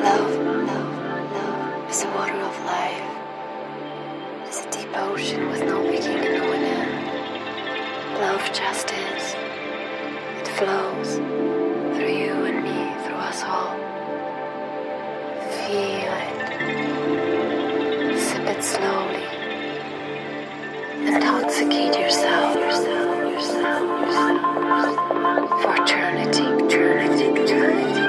Love is the water of life. It is a deep ocean with no beginning or an end. Love just is. It flows through you and me, through us all. Feel it. Sip it slowly. Intoxicate yourself. For eternity.